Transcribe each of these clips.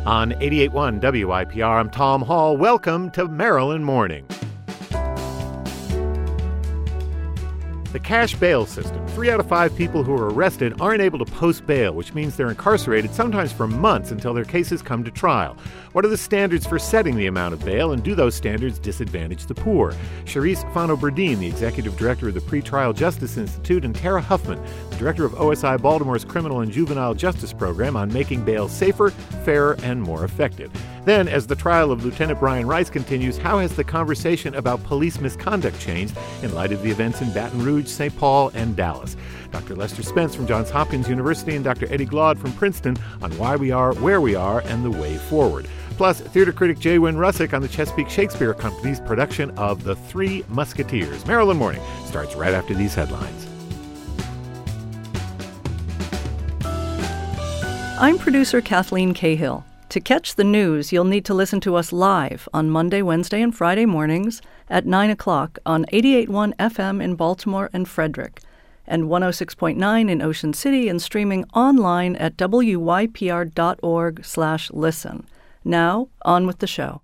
On 88.1 WIPR, I'm Tom Hall. Welcome to Maryland Morning. The cash bail system. 3 out of 5 people who are arrested aren't able to post bail, which means they're incarcerated sometimes for months until their cases come to trial. What are the standards for setting the amount of bail, and do those standards disadvantage the poor? Charisse Fano-Burdine, the executive director of the Pretrial Justice Institute, and Tara Huffman, the director of OSI Baltimore's Criminal and Juvenile Justice Program, on making bail safer, fairer, and more effective. Then, as the trial of Lieutenant Brian Rice continues, how has the conversation about police misconduct changed in light of the events in Baton Rouge, St. Paul, and Dallas? Dr. Lester Spence from Johns Hopkins University and Dr. Eddie Glaude from Princeton on why we are where we are and the way forward. Plus, theater critic J. Wynn Russick on the Chesapeake Shakespeare Company's production of The Three Musketeers. Maryland Morning starts right after these headlines. I'm producer Kathleen Cahill. To catch the news, you'll need to listen to us live on Monday, Wednesday, and Friday mornings at 9 o'clock on 88.1 FM in Baltimore and Frederick, and 106.9 in Ocean City, and streaming online at wypr.org/listen. Now, on with the show.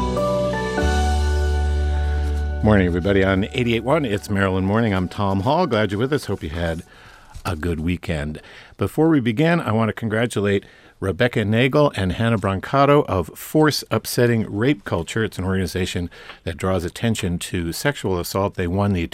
Morning, everybody. On 88.1, it's Maryland Morning. I'm Tom Hall. Glad you're with us. Hope you had a good weekend. Before we begin, I want to congratulate Rebecca Nagel and Hannah Brancato of Force Upsetting Rape Culture. It's an organization that draws attention to sexual assault. They won the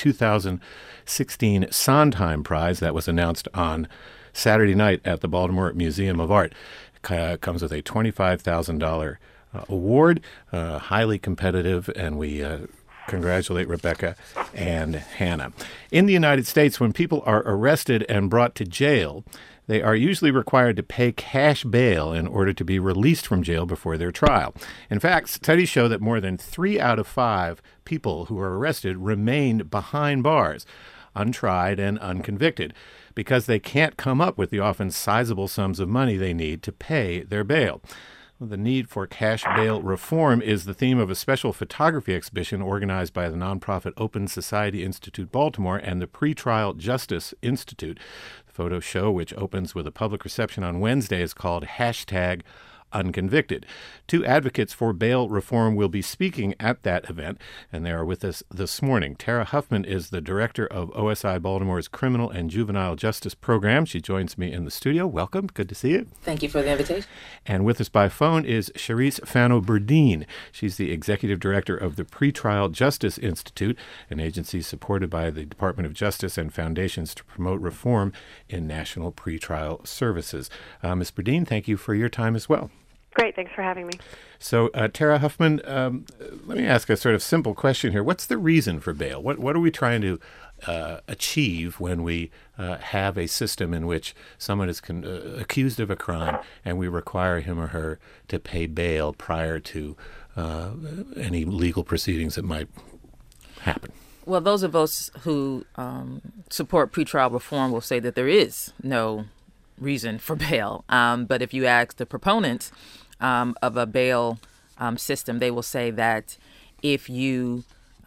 2016 Sondheim Prize that was announced on Saturday night at the Baltimore Museum of Art. It comes with a $25,000 award, highly competitive, and we congratulate Rebecca and Hannah. In the United States, when people are arrested and brought to jail, they are usually required to pay cash bail in order to be released from jail before their trial. In fact, studies show that more than 3 out of 5 people who are arrested remain behind bars, untried and unconvicted, because they can't come up with the often sizable sums of money they need to pay their bail. The need for cash bail reform is the theme of a special photography exhibition organized by the nonprofit Open Society Institute Baltimore and the Pretrial Justice Institute. The photo show, which opens with a public reception on Wednesday, is called #Unconvicted. 2 advocates for bail reform will be speaking at that event, and they are with us this morning. Tara Huffman is the director of OSI Baltimore's Criminal and Juvenile Justice Program. She joins me in the studio. Welcome. Good to see you. Thank you for the invitation. And with us by phone is Charisse Fano-Burdine. She's the executive director of the Pretrial Justice Institute, an agency supported by the Department of Justice and foundations to promote reform in national pretrial services. Ms. Burdine, thank you for your time as well. Great. Thanks for having me. So, Tara Huffman, let me ask a sort of simple question here. What's the reason for bail? What are we trying to achieve when we have a system in which someone is accused of a crime and we require him or her to pay bail prior to any legal proceedings that might happen? Well, those of us who support pretrial reform will say that there is no reason for bail. But if you ask the proponents of a bail system, they will say that if you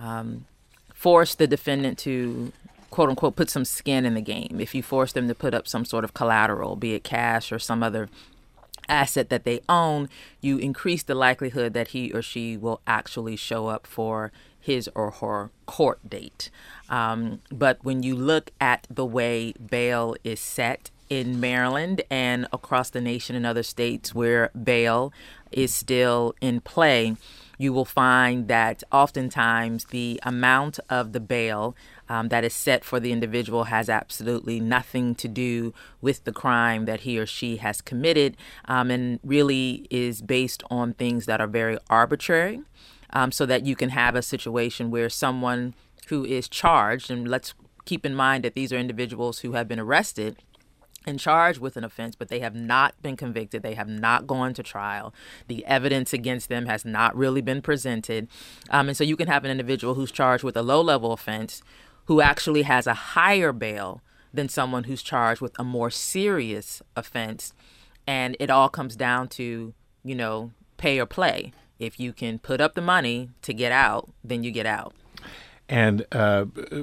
force the defendant to, quote unquote, put some skin in the game, if you force them to put up some sort of collateral, be it cash or some other asset that they own, you increase the likelihood that he or she will actually show up for his or her court date. But when you look at the way bail is set in Maryland and across the nation in other states where bail is still in play, you will find that oftentimes the amount of the bail that is set for the individual has absolutely nothing to do with the crime that he or she has committed, and really is based on things that are very arbitrary, so that you can have a situation where someone who is charged, and let's keep in mind that these are individuals who have been arrested and charged with an offense, but they have not been convicted. They have not gone to trial. The evidence against them has not really been presented. And so you can have an individual who's charged with a low-level offense who actually has a higher bail than someone who's charged with a more serious offense. And it all comes down to, pay or play. If you can put up the money to get out, then you get out. And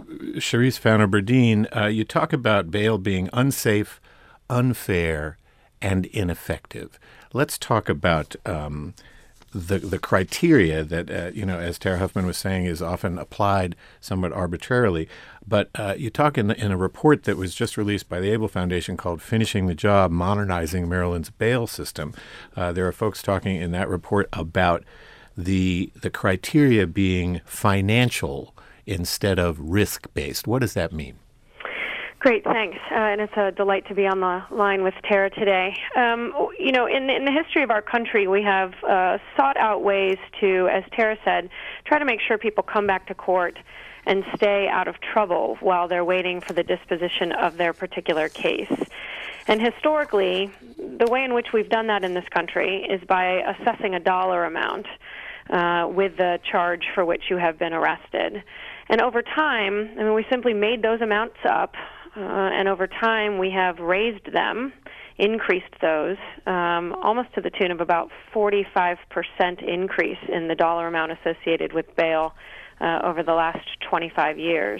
Charisse Fano-Burdine, you talk about bail being unsafe, unfair, and ineffective. Let's talk about the criteria that, as Tara Huffman was saying, is often applied somewhat arbitrarily. But you talk in a report that was just released by the Able Foundation called Finishing the Job, Modernizing Maryland's Bail System. There are folks talking in that report about the criteria being financial instead of risk-based. What does that mean? Great, thanks. And it's a delight to be on the line with Tara today. In the history of our country, we have sought out ways to, as Tara said, try to make sure people come back to court and stay out of trouble while they're waiting for the disposition of their particular case. And historically, the way in which we've done that in this country is by assessing a dollar amount with the charge for which you have been arrested. And over time, we simply made those amounts up, and over time we have raised them, increased those, almost to the tune of about 45% increase in the dollar amount associated with bail over the last 25 years.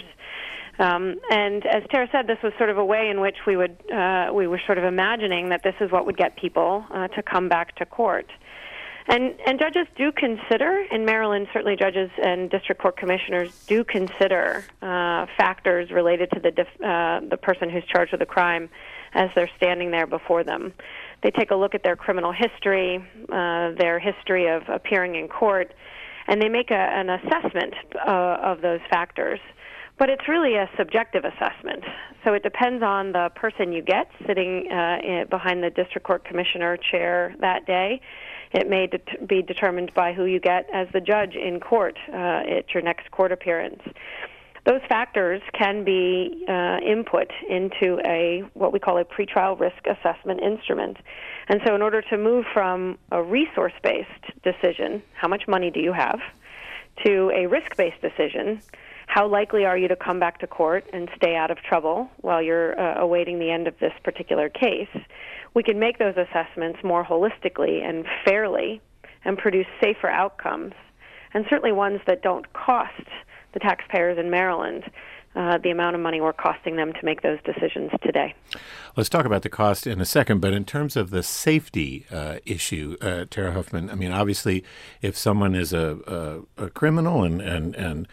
And as Tara said, this was sort of a way in which we were sort of imagining that this is what would get people to come back to court. And judges do consider, in Maryland, certainly judges and district court commissioners do consider factors related to the person who's charged with a crime as they're standing there before them. They take a look at their criminal history, their history of appearing in court, and they make an assessment of those factors. But it's really a subjective assessment. So it depends on the person you get sitting behind the district court commissioner chair that day. It may be determined by who you get as the judge in court at your next court appearance. Those factors can be input into what we call a pretrial risk assessment instrument. And so in order to move from a resource-based decision, how much money do you have, to a risk-based decision, how likely are you to come back to court and stay out of trouble while you're awaiting the end of this particular case, we can make those assessments more holistically and fairly and produce safer outcomes, and certainly ones that don't cost the taxpayers in Maryland the amount of money we're costing them to make those decisions today. Let's talk about the cost in a second, but in terms of the safety issue, Tara Huffman, obviously, if someone is a criminal and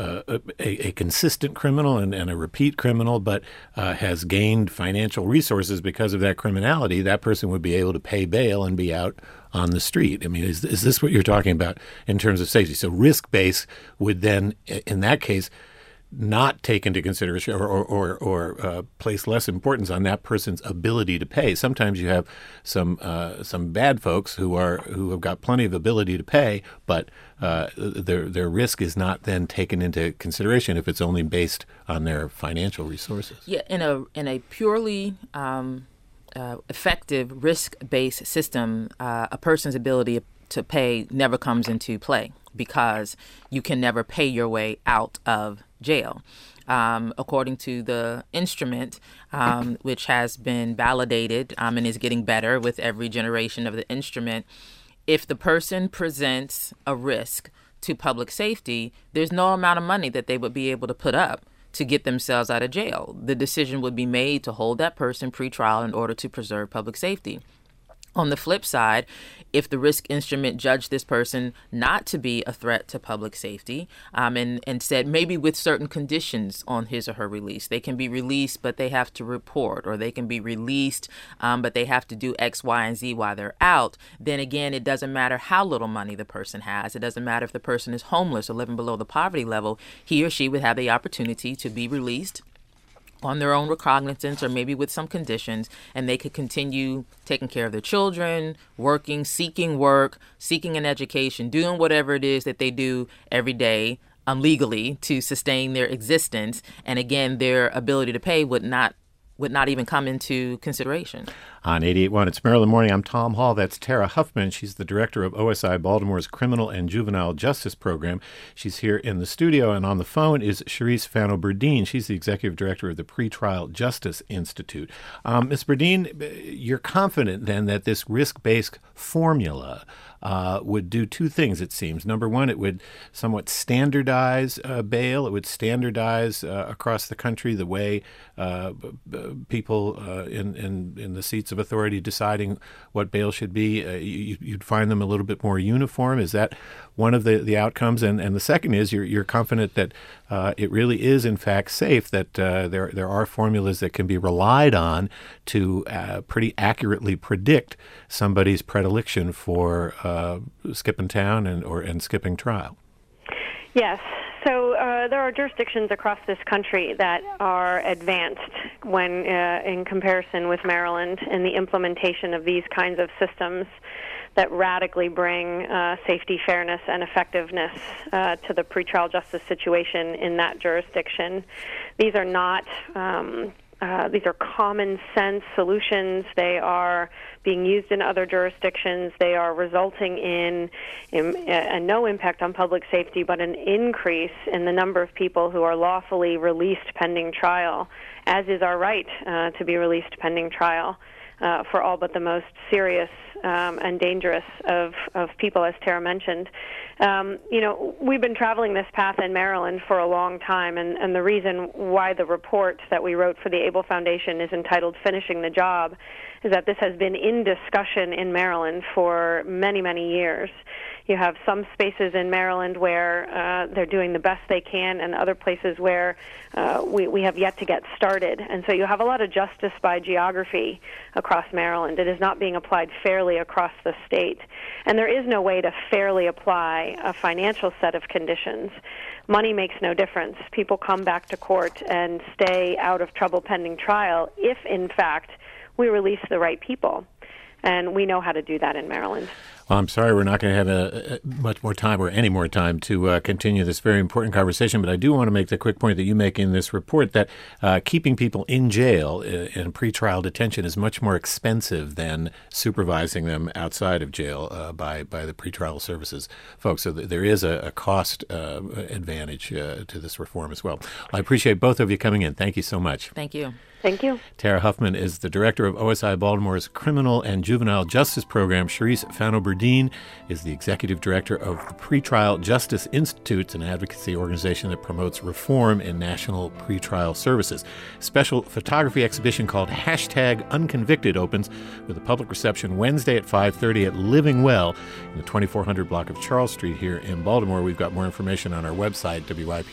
a consistent criminal and a repeat criminal, but has gained financial resources because of that criminality, that person would be able to pay bail and be out on the street. Is this what you're talking about in terms of safety? So risk-based would then, in that case, not take into consideration or place less importance on that person's ability to pay. Sometimes you have some bad folks who have got plenty of ability to pay, but their risk is not then taken into consideration if it's only based on their financial resources. Yeah, in a purely effective risk-based system, a person's ability to pay never comes into play because you can never pay your way out of jail. According to the instrument, which has been validated and is getting better with every generation of the instrument, if the person presents a risk to public safety, there's no amount of money that they would be able to put up to get themselves out of jail. The decision would be made to hold that person pretrial in order to preserve public safety. On the flip side, if the risk instrument judged this person not to be a threat to public safety and said maybe with certain conditions on his or her release, they can be released, but they have to report, or they can be released, but they have to do X, Y, and Z while they're out, then again, it doesn't matter how little money the person has. It doesn't matter if the person is homeless or living below the poverty level. He or she would have the opportunity to be released on their own recognizance or maybe with some conditions, and they could continue taking care of their children, working, seeking work, seeking an education, doing whatever it is that they do every day legally to sustain their existence. And again, their ability to pay would not even come into consideration. On 88.1, it's Maryland Morning. I'm Tom Hall. That's Tara Huffman. She's the director of OSI Baltimore's Criminal and Juvenile Justice Program. She's here in the studio, and on the phone is Cherise Fano-Burdine. She's the executive director of the Pretrial Justice Institute. Ms. Burdine, you're confident then that this risk-based formula would do two things, it seems. Number one, it would somewhat standardize bail. It would standardize across the country the way people in the seats of authority deciding what bail should be, you'd find them a little bit more uniform. Is that one of the outcomes? And the second is you're confident that it really is, in fact, safe, that there are formulas that can be relied on to pretty accurately predict somebody's predilection for skipping town and skipping trial. Yes. So there are jurisdictions across this country that are advanced when in comparison with Maryland in the implementation of these kinds of systems that radically bring safety, fairness, and effectiveness to the pretrial justice situation in that jurisdiction. These are not these are common sense solutions. They are being used in other jurisdictions. They are resulting in no impact on public safety, but an increase in the number of people who are lawfully released pending trial, as is our right to be released pending trial for all but the most serious and dangerous of people, as Tara mentioned. We've been traveling this path in Maryland for a long time, and the reason why the report that we wrote for the Able Foundation is entitled Finishing the Job is that this has been in discussion in Maryland for many, many years. You have some spaces in Maryland where they're doing the best they can, and other places where we have yet to get started. And so you have a lot of justice by geography across Maryland. It is not being applied fairly across the state. And there is no way to fairly apply a financial set of conditions. Money makes no difference. People come back to court and stay out of trouble pending trial if, in fact, we release the right people. And we know how to do that in Maryland. Well, I'm sorry we're not going to have much more time or any more time to continue this very important conversation, but I do want to make the quick point that you make in this report that keeping people in jail in pretrial detention is much more expensive than supervising them outside of jail by the pretrial services folks. So there is a cost advantage to this reform as well. I appreciate both of you coming in. Thank you so much. Thank you. Thank you. Tara Huffman is the director of OSI Baltimore's Criminal and Juvenile Justice Program. Sharice Fano-Burdine is the executive director of the Pretrial Justice Institute, an advocacy organization that promotes reform in national pretrial services. A special photography exhibition called #Unconvicted opens with a public reception Wednesday at 5:30 at Living Well in the 2400 block of Charles Street here in Baltimore. We've got more information on our website,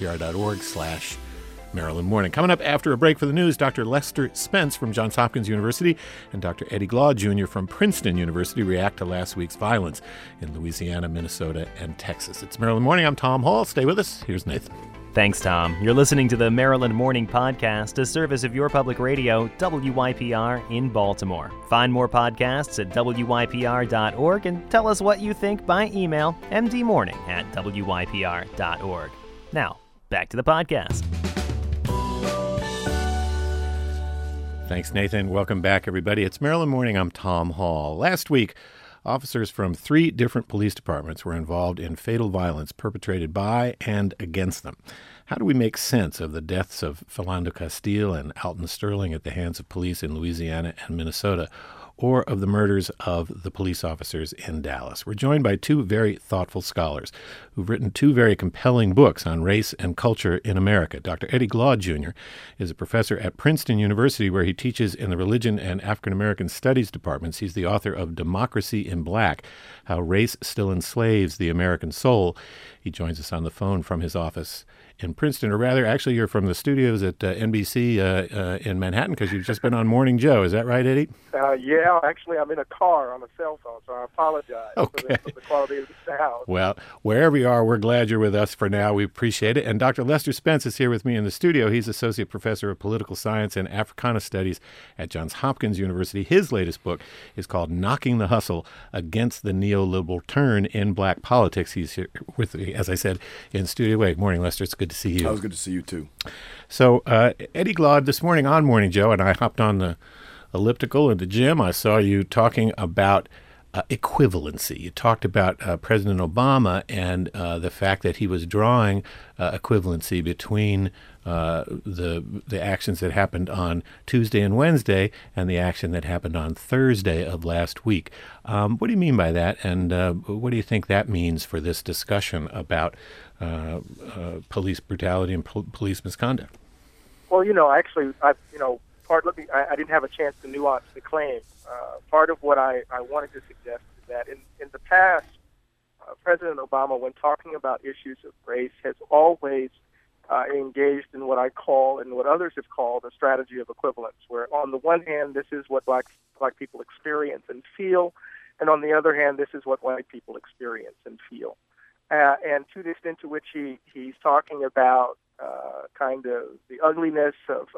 wypr.org/Maryland Morning. Coming up after a break for the news, Dr. Lester Spence from Johns Hopkins University and Dr. Eddie Glaude, Jr. from Princeton University react to last week's violence in Louisiana, Minnesota, and Texas. It's Maryland Morning. I'm Tom Hall. Stay with us. Here's Nathan. Thanks, Tom. You're listening to the Maryland Morning Podcast, a service of your public radio, WYPR in Baltimore. Find more podcasts at wypr.org and tell us what you think by email, mdmorning@wypr.org. Now, back to the podcast. Thanks, Nathan. Welcome back, everybody. It's Maryland Morning. I'm Tom Hall. Last week, officers from 3 different police departments were involved in fatal violence perpetrated by and against them. How do we make sense of the deaths of Philando Castile and Alton Sterling at the hands of police in Louisiana and Minnesota, or of the murders of the police officers in Dallas? We're joined by 2 very thoughtful scholars who've written 2 very compelling books on race and culture in America. Dr. Eddie Glaude, Jr. is a professor at Princeton University, where he teaches in the Religion and African American Studies departments. He's the author of Democracy in Black: How Race Still Enslaves the American Soul. He joins us on the phone from his office in Princeton, or rather, actually, you're from the studios at NBC in Manhattan, because you've just been on Morning Joe. Is that right, Eddie? Yeah, actually, I'm in a car on a cell phone, so I apologize for the quality of the sound. Well, wherever you are, we're glad you're with us for now. We appreciate it. And Dr. Lester Spence is here with me in the studio. He's Associate Professor of Political Science and Africana Studies at Johns Hopkins University. His latest book is called Knocking the Hustle: Against the Neoliberal Turn in Black Politics. He's here with me, as I said, in studio. Good morning, Lester. It's good to see you. Oh, it was good to see you, too. So, Eddie Glaude, this morning on Morning Joe, and I hopped on the elliptical in the gym. I saw you talking about equivalency. You talked about President Obama and the fact that he was drawing equivalency between the actions that happened on Tuesday and Wednesday and the action that happened on Thursday of last week. What do you mean by that, and what do you think that means for this discussion about police brutality and police misconduct? Well, actually, I didn't have a chance to nuance the claim part of what I wanted to suggest is that in the past, President Obama, when talking about issues of race, has always engaged in what I call and what others have called a strategy of equivalence, where on the one hand, this is what black people experience and feel, and on the other hand, this is what white people experience and feel. And to the extent to which he's talking about kind of the ugliness of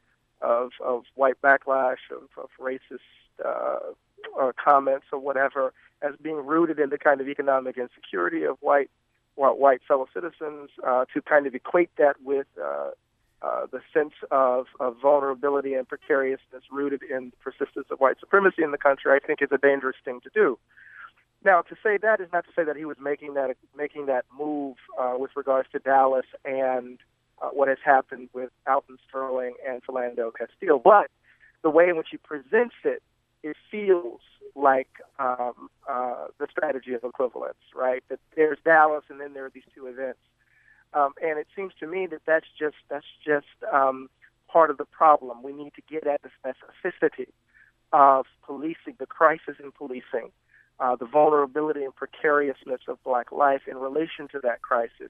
white backlash, of racist comments or whatever, as being rooted in the kind of economic insecurity of white fellow citizens, to kind of equate that with the sense of vulnerability and precariousness rooted in the persistence of white supremacy in the country, I think is a dangerous thing to do. Now, to say that is not to say that he was making that move with regards to Dallas and what has happened with Alton Sterling and Philando Castile, but the way in which he presents it, it feels like the strategy of equivalence, right? That there's Dallas, and then there are these two events, and it seems to me that that's just part of the problem. We need to get at the specificity of policing, the crisis in policing, the vulnerability and precariousness of black life in relation to that crisis,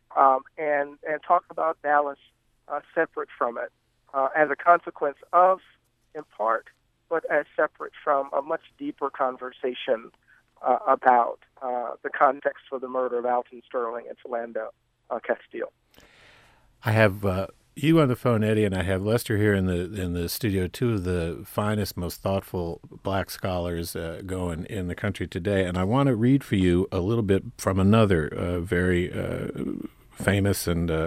and talk about Dallas separate from it as a consequence of, in part, but as separate from a much deeper conversation about the context for the murder of Alton Sterling and Philando Castile. I have you on the phone, Eddie, and I have Lester here in the studio, two of the finest, most thoughtful black scholars going in the country today. And I want to read for you a little bit from another very famous and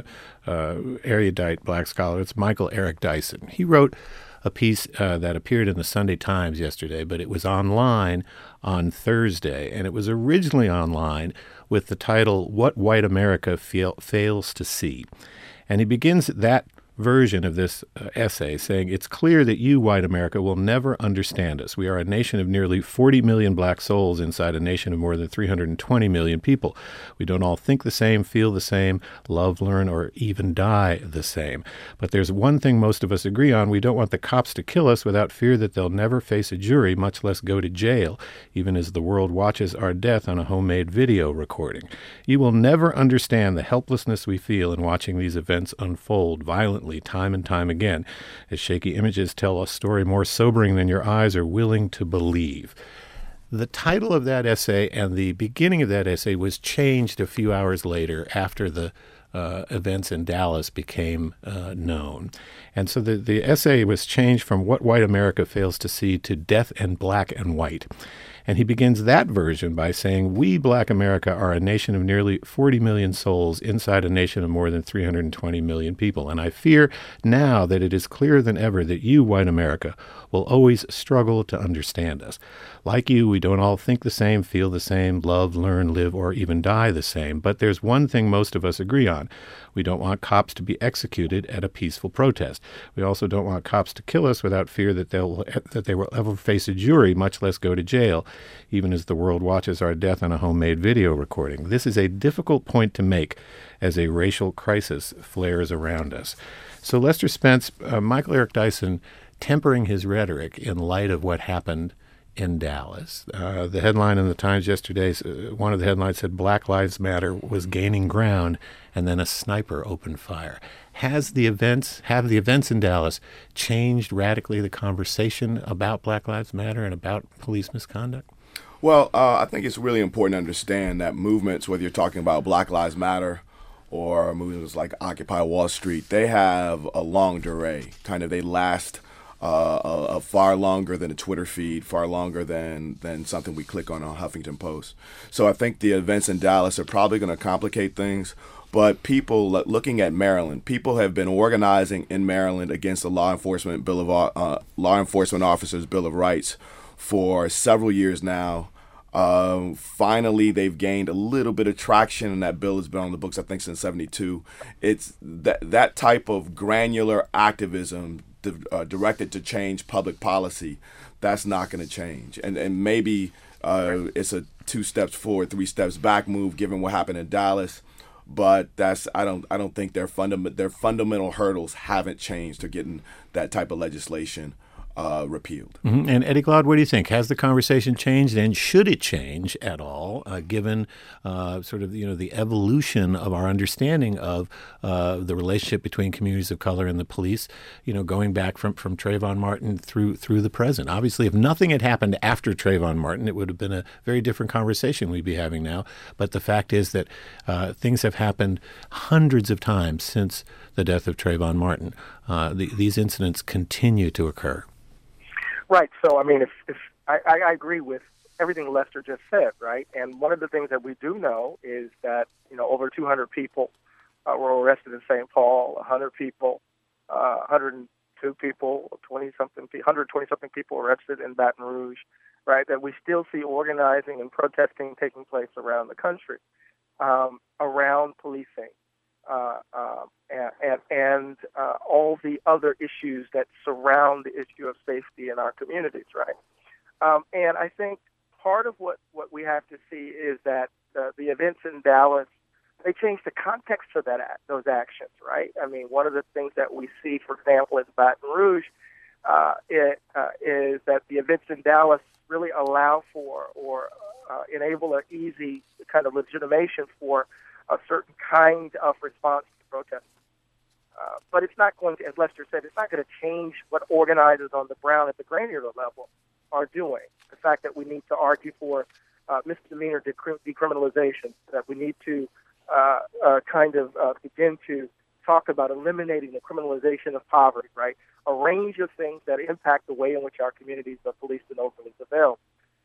erudite black scholar. It's Michael Eric Dyson. He wrote a piece that appeared in the Sunday Times yesterday, but it was online on Thursday, and it was originally online with the title, What White America Fails to See. And he begins that version of this essay saying, it's clear that you, white America, will never understand us. We are a nation of nearly 40 million black souls inside a nation of more than 320 million people. We don't all think the same, feel the same, love, learn, or even die the same. But there's one thing most of us agree on. We don't want the cops to kill us without fear that they'll never face a jury, much less go to jail, even as the world watches our death on a homemade video recording. You will never understand the helplessness we feel in watching these events unfold violently time and time again, as shaky images tell a story more sobering than your eyes are willing to believe. The title of that essay and the beginning of that essay was changed a few hours later after the events in Dallas became known. And so the essay was changed from What White America Fails to See to Death and Black and White. And he begins that version by saying, we, black America, are a nation of nearly 40 million souls inside a nation of more than 320 million people. And I fear now that it is clearer than ever that you, white America, will always struggle to understand us. Like you, we don't all think the same, feel the same, love, learn, live, or even die the same. But there's one thing most of us agree on. We don't want cops to be executed at a peaceful protest. We also don't want cops to kill us without fear that they will ever face a jury, much less go to jail, even as the world watches our death on a homemade video recording. This is a difficult point to make as a racial crisis flares around us. So Lester Spence, Michael Eric Dyson, tempering his rhetoric in light of what happened in Dallas. The headline in the Times yesterday, one of the headlines said Black Lives Matter was gaining ground, and then a sniper opened fire. Have the events in Dallas changed radically the conversation about Black Lives Matter and about police misconduct? Well, I think it's really important to understand that movements, whether you're talking about Black Lives Matter or movements like Occupy Wall Street, they have a long durée. They last far longer than a Twitter feed, far longer than something we click on Huffington Post. So I think the events in Dallas are probably going to complicate things. But people, looking at Maryland, people have been organizing in Maryland against the law enforcement officers' Bill of Rights for several years now. Finally, they've gained a little bit of traction, and that bill has been on the books, I think, since '72. It's that type of granular activism directed to change public policy. That's not going to change, and maybe it's a 2 steps forward, 3 steps back move, given what happened in Dallas. But I don't think their fundamental hurdles haven't changed to getting that type of legislation repealed. Mm-hmm. And Eddie Glaude, what do you think? Has the conversation changed, and should it change at all, given sort of the evolution of our understanding of the relationship between communities of color and the police? Going back from Trayvon Martin through the present. Obviously, if nothing had happened after Trayvon Martin, it would have been a very different conversation we'd be having now. But the fact is that things have happened hundreds of times since the death of Trayvon Martin. These incidents continue to occur. Right. So, I mean, if I agree with everything Lester just said, right? And one of the things that we do know is that, over 200 people were arrested in St. Paul, 100 people, 102 people, 120-something people arrested in Baton Rouge, right? That we still see organizing and protesting taking place around the country, around policing, and all the other issues that surround the issue of safety in our communities, right? And I think part of what we have to see is that the events in Dallas, they change the context for those actions, right? I mean, one of the things that we see, for example, in Baton Rouge, is that the events in Dallas really allow for or enable an easy kind of legitimation for a certain kind of response to protest. But it's not going to, as Lester said, it's not going to change what organizers on the ground at the granular level are doing. The fact that we need to argue for misdemeanor decriminalization, that we need to begin to talk about eliminating the criminalization of poverty, right? A range of things that impact the way in which our communities are policed and openly surveilled.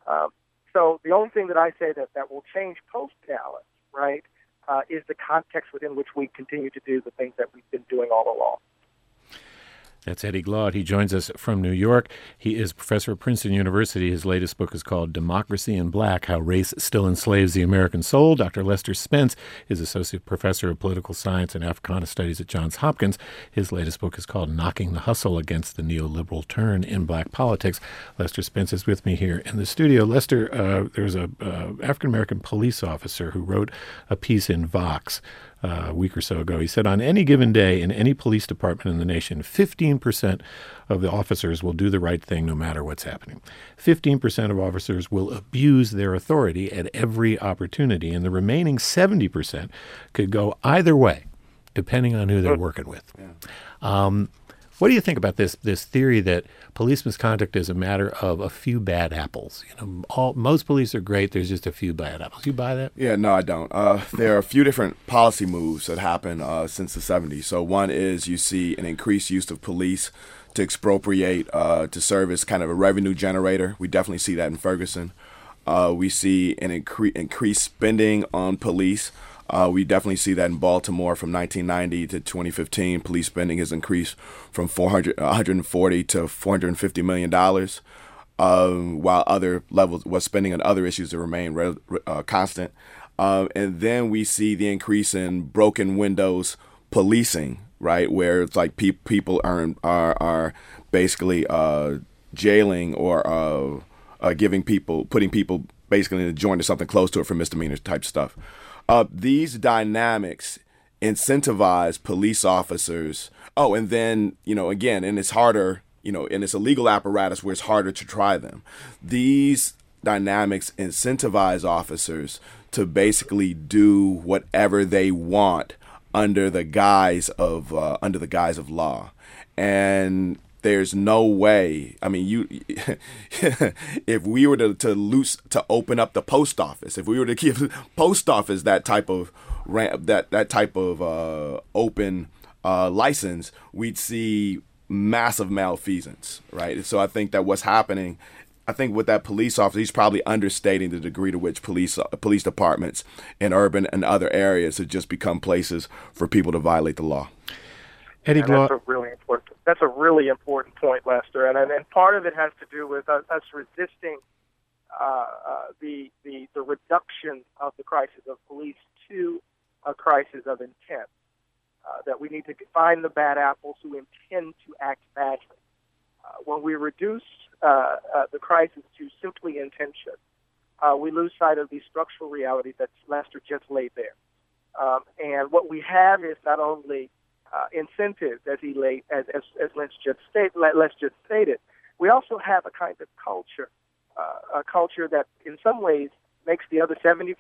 So the only thing that I say that will change post-Dallas, right, is the context within which we continue to do the things that we've been doing all along. That's Eddie Glaude. He joins us from New York. He is professor at Princeton University. His latest book is called Democracy in Black, How Race Still Enslaves the American Soul. Dr. Lester Spence is associate professor of political science and Africana studies at Johns Hopkins. His latest book is called Knocking the Hustle Against the Neoliberal Turn in Black Politics. Lester Spence is with me here in the studio. Lester, there's a African-American police officer who wrote a piece in Vox a week or so ago. He said, on any given day in any police department in the nation, 15% of the officers will do the right thing no matter what's happening. 15% of officers will abuse their authority at every opportunity, and the remaining 70% could go either way, depending on who they're working with. Yeah. What do you think about this theory that police misconduct is a matter of a few bad apples? Most police are great. There's just a few bad apples. You buy that? Yeah, no, I don't. There are a few different policy moves that happened since the 70s. So one is you see an increased use of police to expropriate, to serve as kind of a revenue generator. We definitely see that in Ferguson. We see an increased spending on police. We definitely see that in Baltimore from 1990 to 2015. Police spending has increased from $140 to $450 million, while other levels was spending on other issues that remain constant. And then we see the increase in broken windows policing, right, where it's like people are basically jailing or putting people basically in the joint or something close to it for misdemeanor type stuff. These dynamics incentivize police officers. Oh, and then, again, and it's harder, and it's a legal apparatus where it's harder to try them. These dynamics incentivize officers to basically do whatever they want under the guise of law. And there's no way. I mean, if we were to open up the post office, if we were to give post office that type of open license, we'd see massive malfeasance, right? So I think that what's happening, with that police officer, he's probably understating the degree to which police departments in urban and other areas have just become places for people to violate the law. Eddie Glaude. That's a really important point, Lester, and part of it has to do with us resisting the reduction of the crisis of police to a crisis of intent. That we need to find the bad apples who intend to act badly. When we reduce the crisis to simply intention, we lose sight of the structural reality that Lester just laid there. And what we have is not only incentives, as Lester just stated, we also have a kind of a culture that in some ways makes the other 70%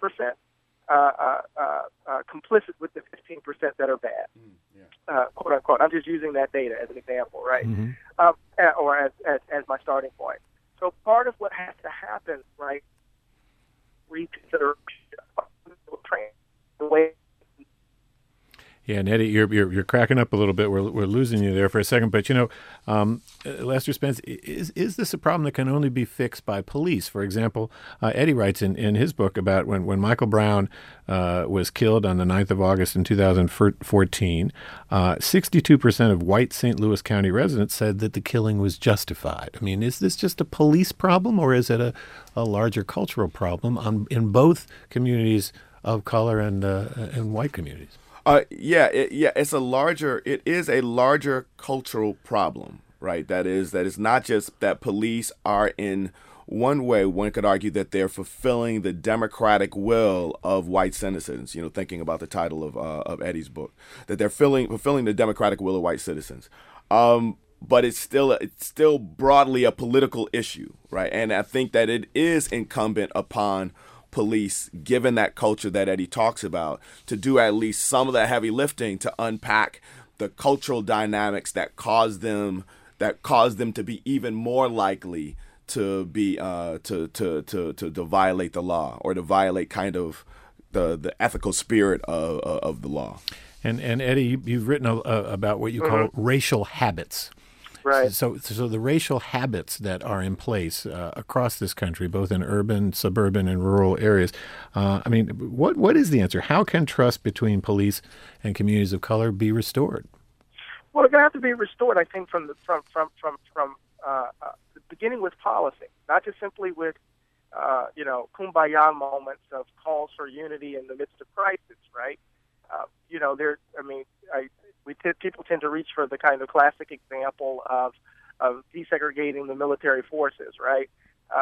complicit with the 15% that are bad, quote unquote. I'm just using that data as an example, right? Or as my starting point. So part of what has to happen, right, reconsider the way. Yeah, and Eddie, you're cracking up a little bit. We're losing you there for a second, but Lester Spence, is this a problem that can only be fixed by police? For example, Eddie writes in his book about when Michael Brown was killed on the 9th of August in 2014, 62% of white St. Louis County residents said that the killing was justified. I mean, is this just a police problem, or is it a larger cultural problem in both communities of color and white communities? It is a larger cultural problem, right? That is not just that police are in one way, one could argue that they're fulfilling the democratic will of white citizens, thinking about the title of Eddie's book, that they're fulfilling the democratic will of white citizens. But it's still broadly a political issue, right? And I think that it is incumbent upon police, given that culture that Eddie talks about, to do at least some of the heavy lifting to unpack the cultural dynamics that cause them to be even more likely to be to violate the law, or to violate kind of the ethical spirit of the law. And Eddie, you've written about what you call racial habits. Right. So the racial habits that are in place across this country, both in urban, suburban, and rural areas. What is the answer? How can trust between police and communities of color be restored? Well, it's going to have to be restored, I think, from beginning with policy, not just simply with kumbaya moments of calls for unity in the midst of crisis, right? People tend to reach for the kind of classic example of desegregating the military forces, right?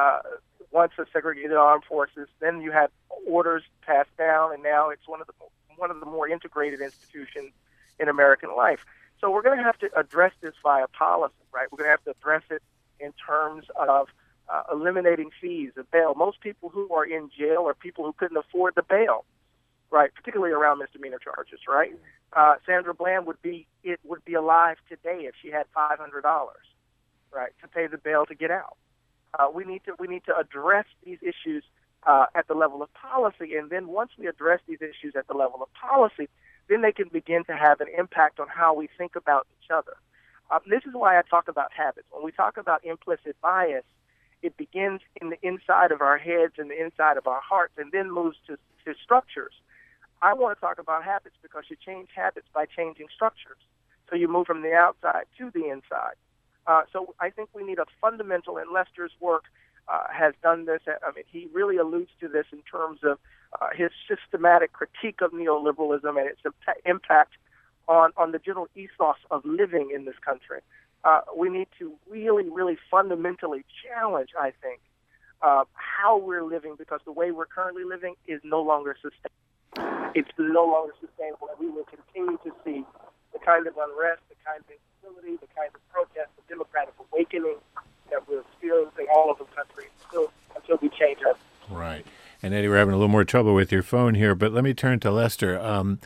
Once the segregated armed forces, then you had orders passed down, and now it's one of the more integrated institutions in American life. So we're going to have to address this via policy, right? We're going to have to address it in terms of eliminating fees of bail. Most people who are in jail are people who couldn't afford the bail, right? Particularly around misdemeanor charges, right? Sandra Bland would be alive today if she had $500, right, to pay the bail to get out. We need to address these issues at the level of policy, and then once we address these issues at the level of policy, then they can begin to have an impact on how we think about each other. This is why I talk about habits. When we talk about implicit bias, it begins in the inside of our heads and the inside of our hearts, and then moves to structures. I want to talk about habits because you change habits by changing structures. So you move from the outside to the inside. So I think we need a fundamental, and Lester's work has done this. I mean, he really alludes to this in terms of his systematic critique of neoliberalism and its impact on the general ethos of living in this country. We need to really, really fundamentally challenge, I think, how we're living, because the way we're currently living is no longer sustainable. It's no longer sustainable, and we will continue to see the kind of unrest, the kind of instability, the kind of protest, the democratic awakening that we're experiencing all over the country until we change our. Right. And Eddie, we're having a little more trouble with your phone here, but let me turn to Lester.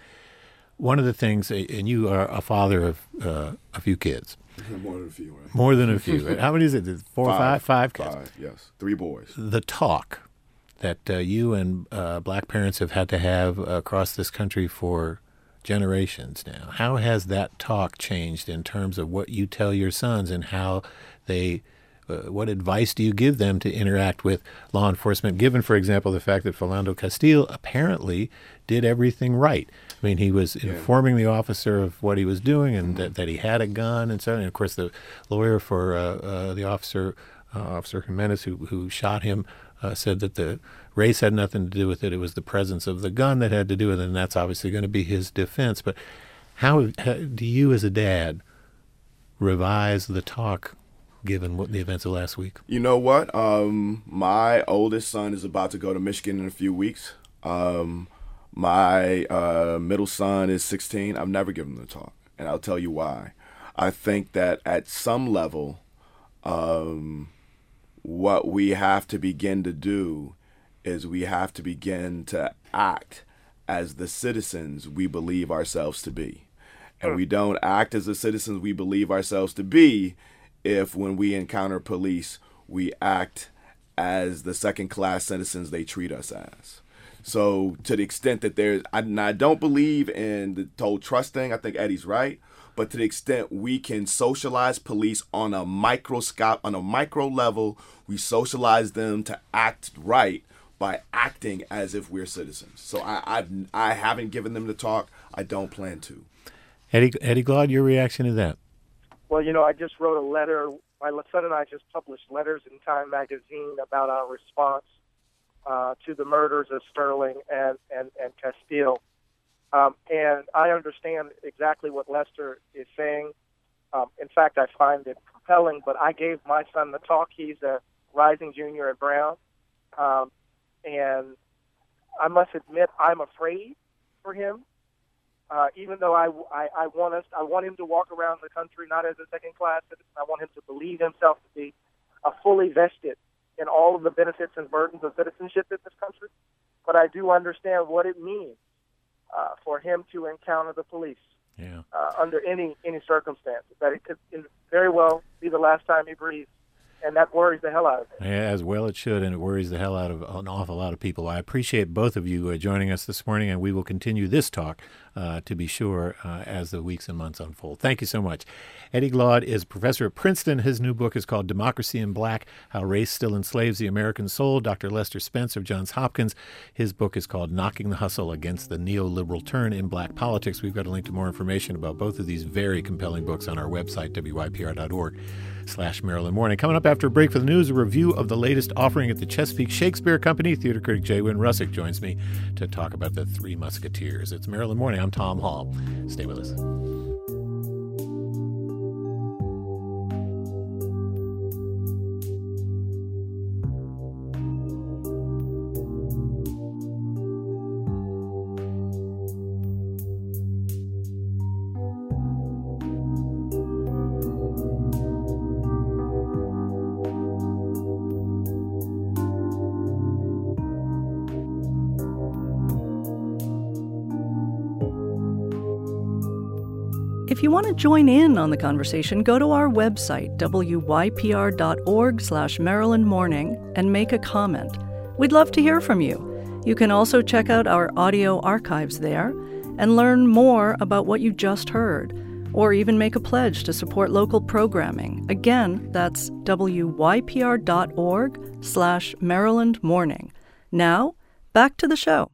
One of the things, and you are a father of a few kids. More than a few. Right? More than a few. How many is it? Four or five? Five kids? Five, yes. 3 boys. The talk that you and black parents have had to have across this country for generations now. How has that talk changed in terms of what you tell your sons and how they, what advice do you give them to interact with law enforcement, given, for example, the fact that Philando Castile apparently did everything right? I mean, he was informing the officer of what he was doing and that he had a gun and so on. And, of course, the lawyer for the officer, Officer Jimenez, who shot him, said that the race had nothing to do with it. It was the presence of the gun that had to do with it, and that's obviously going to be his defense. But how do you as a dad revise the talk given what the events of last week? You know what? My oldest son is about to go to Michigan in a few weeks. My middle son is 16. I've never given him the talk, and I'll tell you why. I think that at some level, what we have to begin to do is we have to begin to act as the citizens we believe ourselves to be. And we don't act as the citizens we believe ourselves to be if, when we encounter police, we act as the second-class citizens they treat us as. So to the extent that I don't believe in the whole trust thing, I think Eddie's right, but to the extent we can socialize police on a micro level, we socialize them to act right by acting as if we're citizens. So I haven't given them the talk. I don't plan to. Eddie Glaude, your reaction to that? Well, I just wrote a letter. My son and I just published letters in Time magazine about our response to the murders of Sterling and Castile. And I understand exactly what Lester is saying. In fact, I find it compelling, but I gave my son the talk. He's a rising junior at Brown. And I must admit, I'm afraid for him. Even though I want him to walk around the country not as a second-class citizen. I want him to believe himself to be fully vested in all of the benefits and burdens of citizenship in this country. But I do understand what it means for him to encounter the police under any circumstance. That it could very well be the last time he breathes. And that worries the hell out of me. Yeah, as well it should, and it worries the hell out of an awful lot of people. I appreciate both of you joining us this morning, and we will continue this talk, to be sure, as the weeks and months unfold. Thank you so much. Eddie Glaude is a professor at Princeton. His new book is called Democracy in Black, How Race Still Enslaves the American Soul. Dr. Lester Spence of Johns Hopkins, his book is called Knocking the Hustle Against the Neoliberal Turn in Black Politics. We've got a link to more information about both of these very compelling books on our website, wypr.org/Maryland Morning. Coming up after a break for the news, a review of the latest offering at the Chesapeake Shakespeare Company. Theater critic J. Wynn Russick joins me to talk about the Three Musketeers. It's Maryland Morning. I'm Tom Hall. Stay with us. If you want to join in on the conversation, go to our website, wypr.org/Maryland Morning, and make a comment. We'd love to hear from you. You can also check out our audio archives there and learn more about what you just heard, or even make a pledge to support local programming. Again, that's wypr.org/Maryland Morning. Now, back to the show.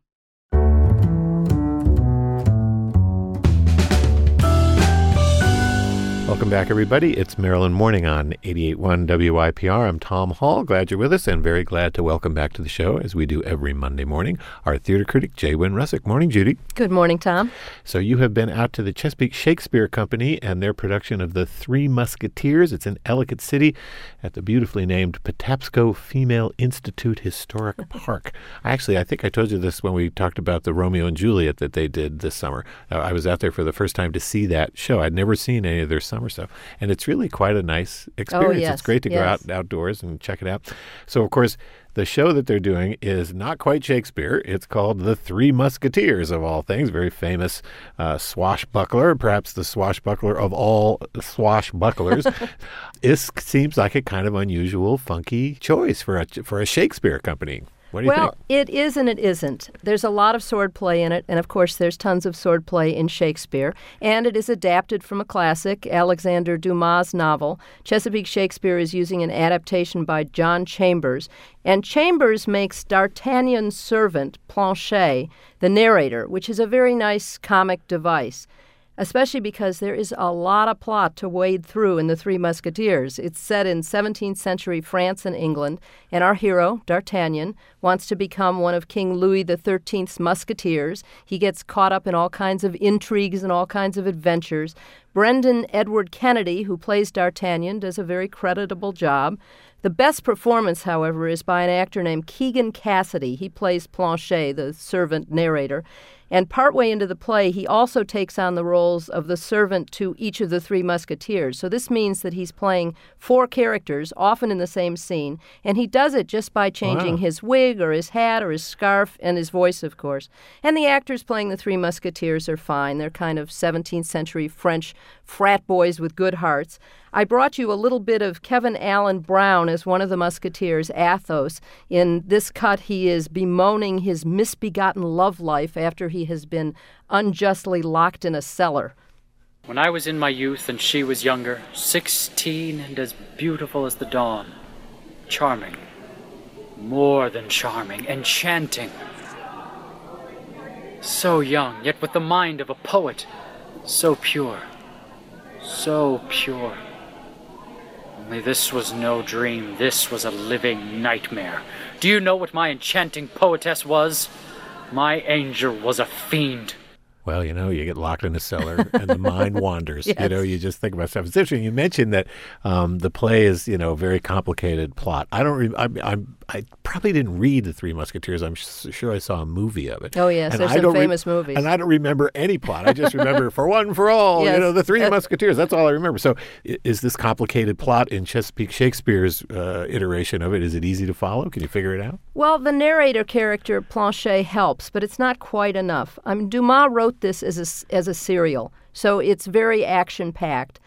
Welcome back, everybody. It's Maryland Morning on 88.1 WYPR. I'm Tom Hall. Glad you're with us, and very glad to welcome back to the show, as we do every Monday morning, our theater critic, J. Wynn Russick. Morning, Judy. Good morning, Tom. So you have been out to the Chesapeake Shakespeare Company and their production of The Three Musketeers. It's in Ellicott City at the beautifully named Patapsco Female Institute Historic Park. I think I told you this when we talked about the Romeo and Juliet that they did this summer. I was out there for the first time to see that show. I'd never seen any of their summer stuff, and it's really quite a nice experience. Oh, yes, it's great to go outdoors and check it out. So, of course, the show that they're doing is not quite Shakespeare. It's called The Three Musketeers, of all things. Very famous swashbuckler, perhaps the swashbuckler of all swashbucklers. This seems like a kind of unusual, funky choice for a Shakespeare company. What do you think? Well, it is and it isn't. There's a lot of swordplay in it, and of course there's tons of swordplay in Shakespeare. And it is adapted from a classic, Alexander Dumas' novel. Chesapeake Shakespeare is using an adaptation by John Chambers. And Chambers makes D'Artagnan's servant, Planchet, the narrator, which is a very nice comic device, especially because there is a lot of plot to wade through in The Three Musketeers. It's set in 17th century France and England, and our hero, D'Artagnan, wants to become one of King Louis XIII's musketeers. He gets caught up in all kinds of intrigues and all kinds of adventures, Brendan Edward Kennedy, who plays D'Artagnan, does a very creditable job. The best performance, however, is by an actor named Keegan Cassidy. He plays Planchet, the servant narrator. And partway into the play, he also takes on the roles of the servant to each of the three musketeers. So this means that he's playing four characters, often in the same scene, and he does it just by changing his wig or his hat or his scarf and his voice, of course. And the actors playing the three musketeers are fine. They're kind of 17th century French frat boys with good hearts. I brought you a little bit of Kevin Allen Brown as one of the musketeers, Athos. In this cut, he is bemoaning his misbegotten love life after he has been unjustly locked in a cellar. When I was in my youth and she was younger, 16 and as beautiful as the dawn, charming, more than charming, enchanting. So young, yet with the mind of a poet, so pure, so pure. Only this was no dream, this was a living nightmare. Do you know what my enchanting poetess was? My angel was a fiend. Well, you get locked in a cellar and the mind wanders. Yes. You just think about stuff. It's interesting. You mentioned that the play is, a very complicated plot. I probably didn't read The Three Musketeers. I'm sure I saw a movie of it. Oh, yes. And There's some famous movies. And I don't remember any plot. I just remember For One, For All, Yes. The Three Musketeers. That's all I remember. So is this complicated plot in Chesapeake Shakespeare's iteration of it, is it easy to follow? Can you figure it out? Well, the narrator character, Planchet, helps, but it's not quite enough. Dumas wrote this as a serial, so it's very action-packed.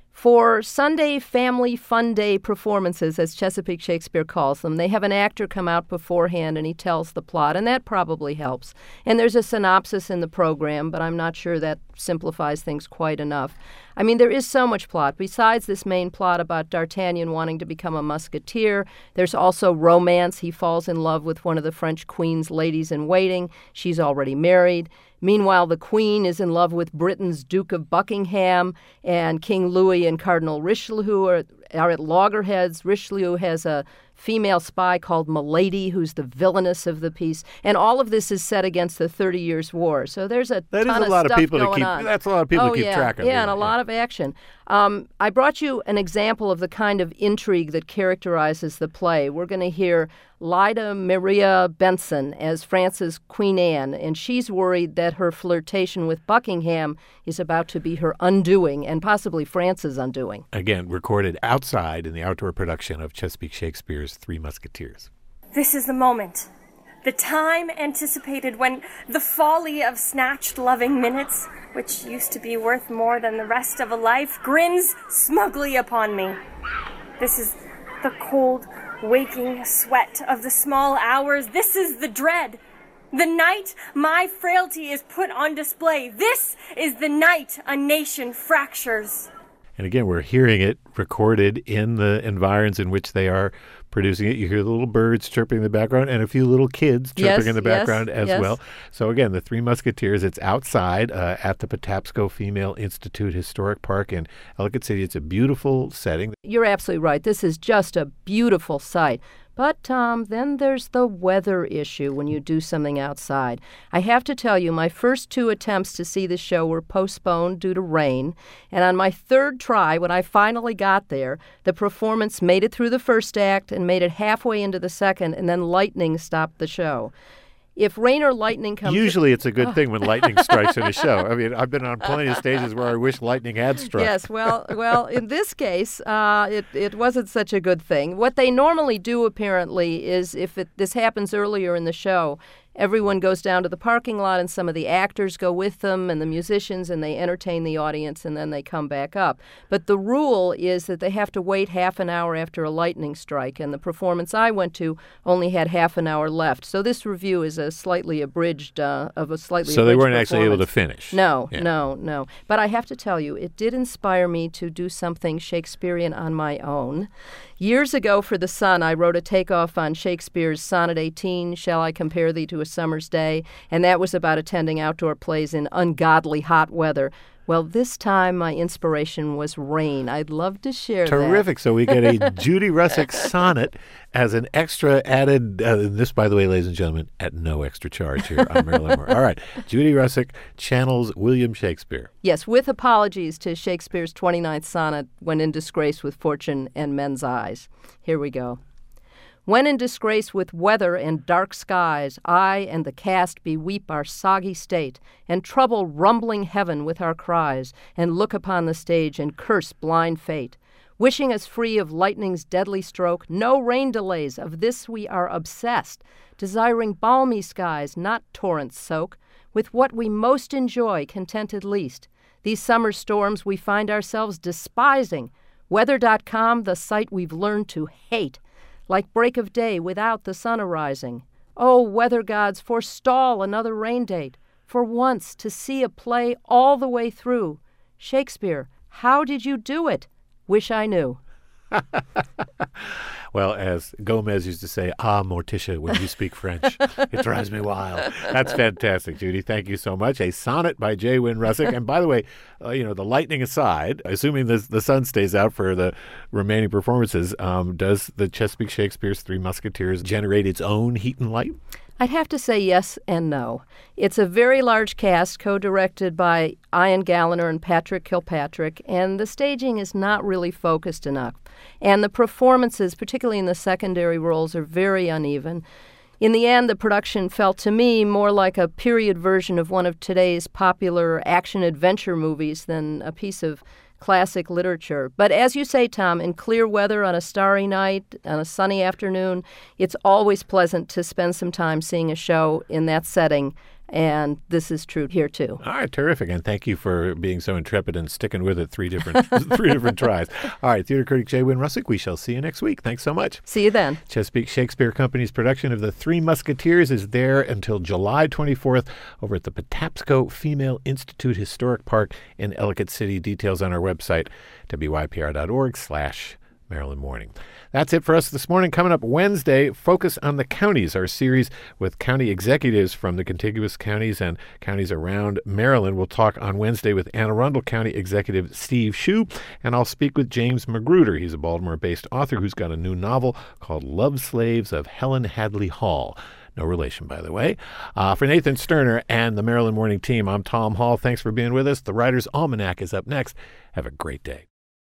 For Sunday Family Fun Day performances, as Chesapeake Shakespeare calls them, they have an actor come out beforehand and he tells the plot, and that probably helps. And there's a synopsis in the program, but I'm not sure that simplifies things quite enough. There is so much plot. Besides this main plot about D'Artagnan wanting to become a musketeer, there's also romance. He falls in love with one of the French queen's ladies-in-waiting. She's already married. Meanwhile, the Queen is in love with Britain's Duke of Buckingham, and King Louis and Cardinal Richelieu are at loggerheads. Richelieu has a female spy called Milady, who's the villainess of the piece, and all of this is set against the 30 Years' War. So there's a ton of stuff going on. That's a lot of people to keep track of. Yeah, and a lot of action. I brought you an example of the kind of intrigue that characterizes the play. We're going to hear Lyda Maria Benson as France's Queen Anne, and she's worried that her flirtation with Buckingham is about to be her undoing, and possibly France's undoing. Again, recorded outside in the outdoor production of Chesapeake Shakespeare's Three Musketeers. This is the moment. The time anticipated when the folly of snatched loving minutes, which used to be worth more than the rest of a life, grins smugly upon me. This is the cold, waking sweat of the small hours. This is the dread. The night my frailty is put on display. This is the night a nation fractures. And again, we're hearing it recorded in the environs in which they are producing it. You hear the little birds chirping in the background and a few little kids chirping in the background as well. So again, The Three Musketeers, it's outside at the Patapsco Female Institute Historic Park in Ellicott City. It's a beautiful setting. You're absolutely right. This is just a beautiful sight. But, Tom, then there's the weather issue when you do something outside. I have to tell you, my first two attempts to see the show were postponed due to rain. And on my third try, when I finally got there, the performance made it through the first act and made it halfway into the second, and then lightning stopped the show. If rain or lightning comes... Usually it's a good thing when lightning strikes in a show. I've been on plenty of stages where I wish lightning had struck. Yes, well, in this case, it wasn't such a good thing. What they normally do, apparently, is if this happens earlier in the show, everyone goes down to the parking lot and some of the actors go with them and the musicians, and they entertain the audience, and then they come back up. But the rule is that they have to wait half an hour after a lightning strike, and the performance I went to only had half an hour left. So this review is a slightly abridged So they weren't actually able to finish. No. But I have to tell you, it did inspire me to do something Shakespearean on my own. Years ago for The Sun, I wrote a takeoff on Shakespeare's Sonnet 18, Shall I Compare Thee to a summer's day, and that was about attending outdoor plays in ungodly hot weather. Well, this time my inspiration was rain. I'd love to share that. Terrific. So we get a Judy Russick sonnet as an extra added, this, by the way, ladies and gentlemen, at no extra charge here on Marilyn Moore. All right. Judy Russick channels William Shakespeare. Yes, with apologies to Shakespeare's 29th sonnet, When in Disgrace with Fortune and Men's Eyes. Here we go. When in disgrace with weather and dark skies, I and the cast beweep our soggy state, and trouble rumbling heaven with our cries, and look upon the stage and curse blind fate. Wishing us free of lightning's deadly stroke, no rain delays, of this we are obsessed, desiring balmy skies, not torrents soak, with what we most enjoy contented least. These summer storms we find ourselves despising. Weather.com, the site we've learned to hate. Like break of day without the sun arising. Oh, weather gods, forestall another rain date, for once to see a play all the way through. Shakespeare, how did you do it? Wish I knew. Well, as Gomez used to say, Morticia, when you speak French. It drives me wild. That's fantastic, Judy. Thank you so much. A sonnet by J. Wynne Russick. And by the way, the lightning aside, assuming the sun stays out for the remaining performances, does the Chesapeake Shakespeare's Three Musketeers generate its own heat and light? I'd have to say yes and no. It's a very large cast, co-directed by Ian Gallagher and Patrick Kilpatrick, and the staging is not really focused enough. And the performances, particularly in the secondary roles, are very uneven. In the end, the production felt to me more like a period version of one of today's popular action-adventure movies than a piece of classic literature. But as you say, Tom, in clear weather on a starry night, on a sunny afternoon, it's always pleasant to spend some time seeing a show in that setting. And this is true here, too. All right, terrific. And thank you for being so intrepid and sticking with it three different tries. All right, theater critic J. Wynne Russick, we shall see you next week. Thanks so much. See you then. Chesapeake Shakespeare Company's production of The Three Musketeers is there until July 24th over at the Patapsco Female Institute Historic Park in Ellicott City. Details on our website, wypr.org/Maryland Morning. That's it for us this morning. Coming up Wednesday, Focus on the Counties, our series with county executives from the contiguous counties and counties around Maryland. We'll talk on Wednesday with Anne Arundel County Executive Steve Shue, and I'll speak with James Magruder. He's a Baltimore-based author who's got a new novel called Love Slaves of Helen Hadley Hall. No relation, by the way. For Nathan Sterner and the Maryland Morning team, I'm Tom Hall. Thanks for being with us. The Writer's Almanac is up next. Have a great day.